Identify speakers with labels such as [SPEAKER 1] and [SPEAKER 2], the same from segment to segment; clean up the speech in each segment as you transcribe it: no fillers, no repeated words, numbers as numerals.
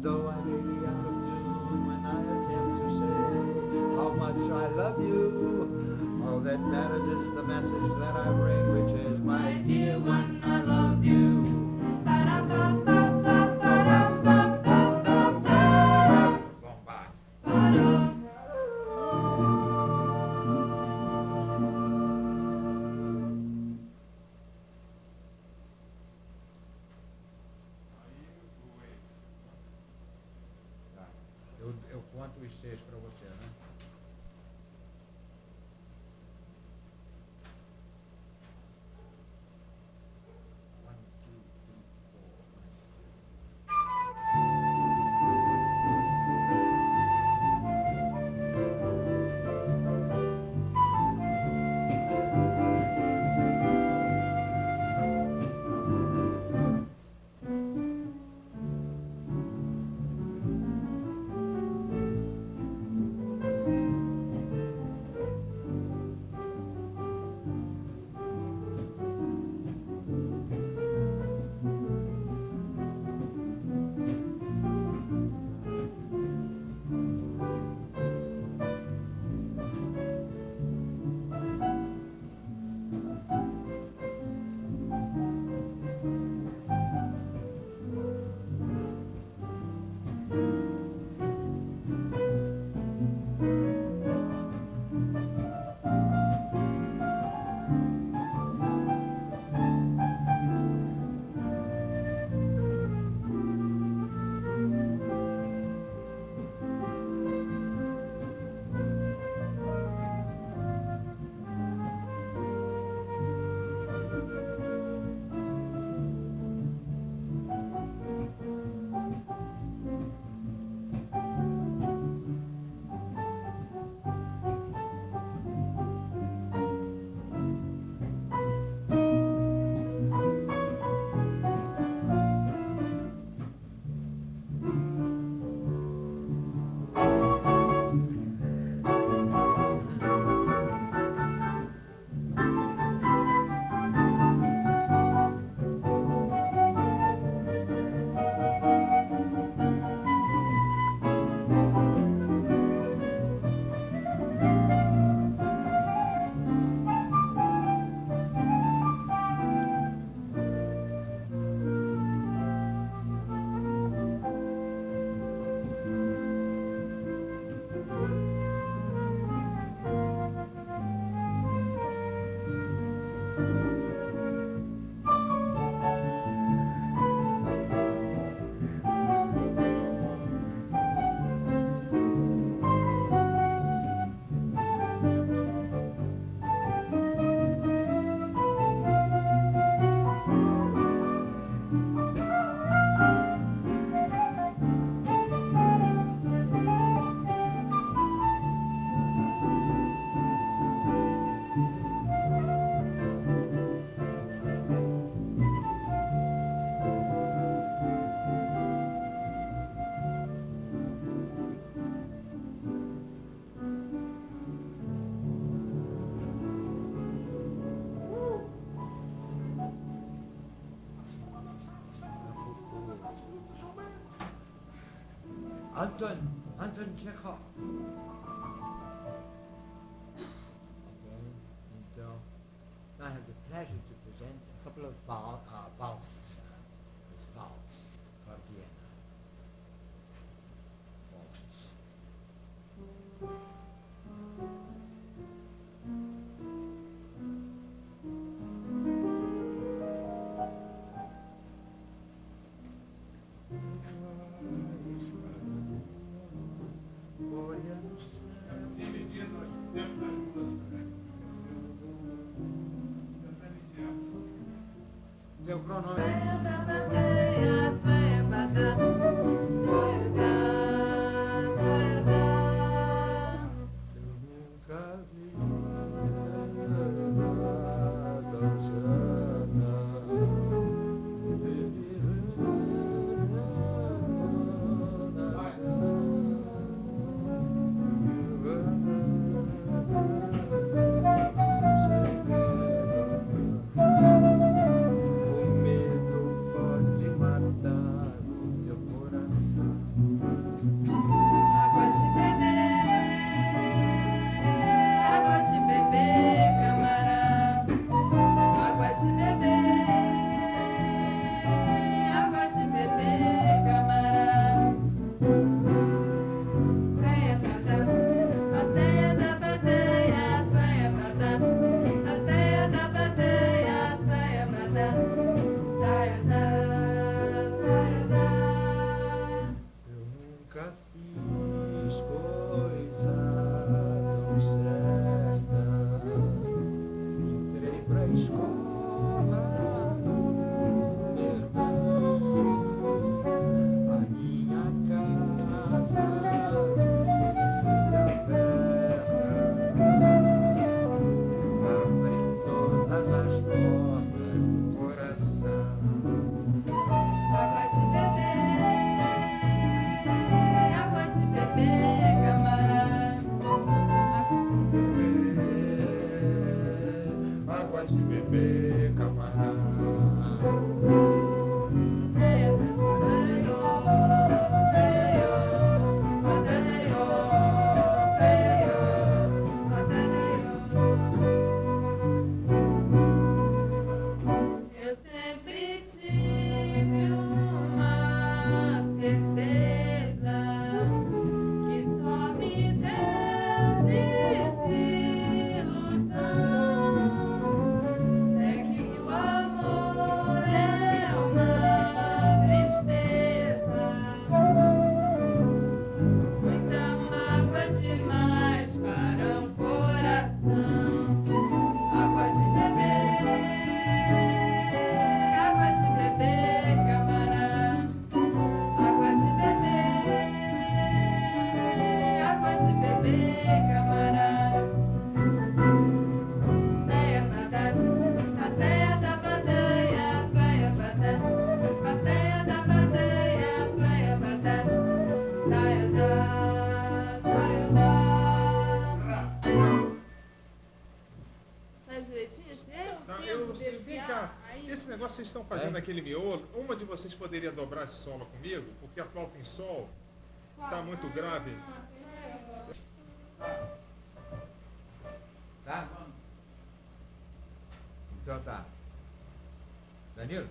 [SPEAKER 1] though I may be out of tune when I attempt to say how much I love you. All that matters is the message that I bring, which is, my dear one, I love you. Eu conto os 6 para você, né? Anton Chekhov. Okay, então, I have the pleasure to present a couple of valses. This valse, Cordiana. Waltz. Teu cronômetro.
[SPEAKER 2] vocês estão fazendo aquele miolo, uma de vocês poderia dobrar esse solo comigo? Porque a flauta em sol está muito grave.
[SPEAKER 1] Tá? Então tá. Danilo?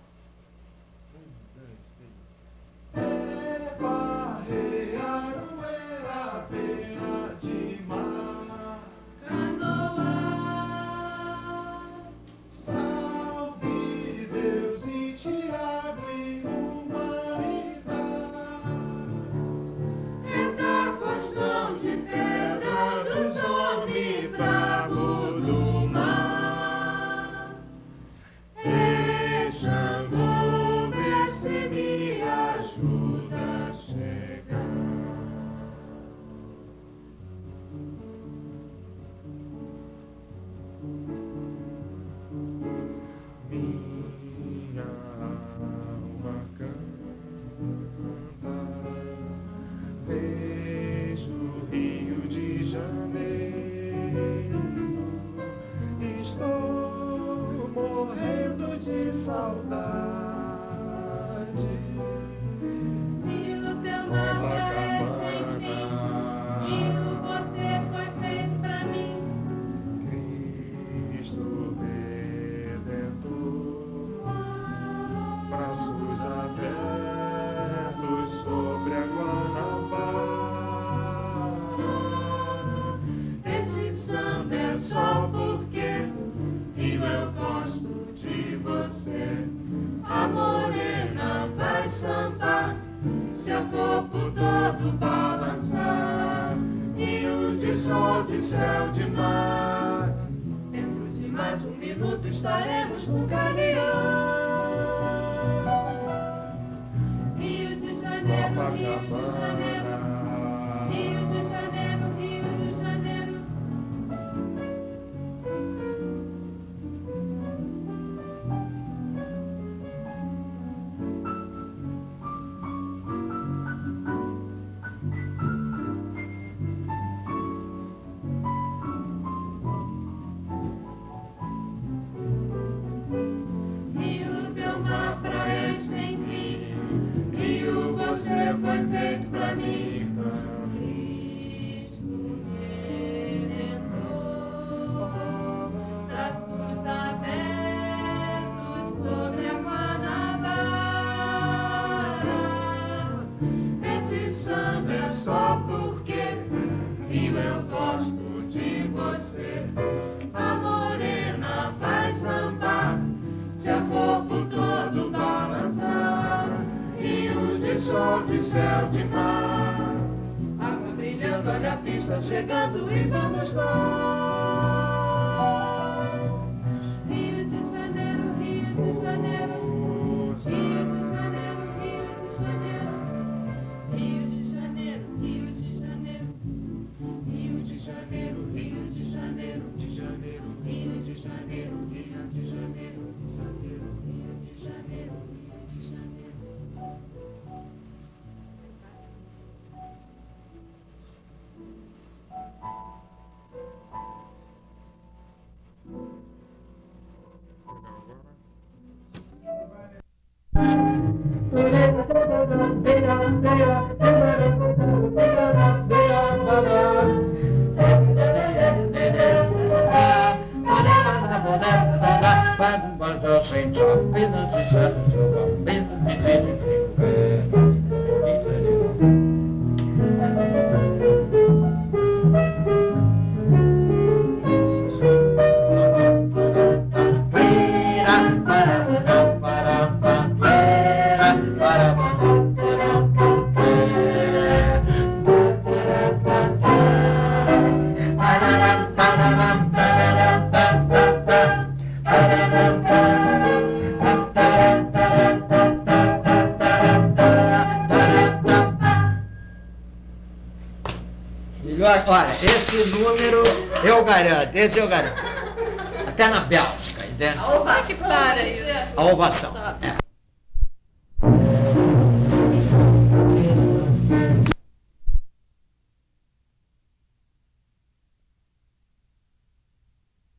[SPEAKER 3] Estaremos no caminhão. Rio de Janeiro, Rio de Janeiro, Rio de Janeiro, Rio de Janeiro. Foi feito pra mim, Cristo Redentor, braços abertos sobre a Guanabara. Esse samba é só porque Rio eu gosto de você. A morena vai sambar, seu corpo todo balançar. Rio de sol, de céu, de mar, água brilhando, olha a pista chegando e vamos nós. Rio de Janeiro, Rio de Janeiro, Rio de Janeiro, Rio de Janeiro, Rio de Janeiro, Rio de Janeiro, Rio de Janeiro, Rio de Janeiro, de Janeiro, Rio de Janeiro, Rio de Janeiro, Rio de Janeiro, Rio de Janeiro.
[SPEAKER 1] Olha, esse número eu garanto, esse eu garanto. Até na Bélgica, entende?
[SPEAKER 3] A ovação.
[SPEAKER 1] A ovação. É.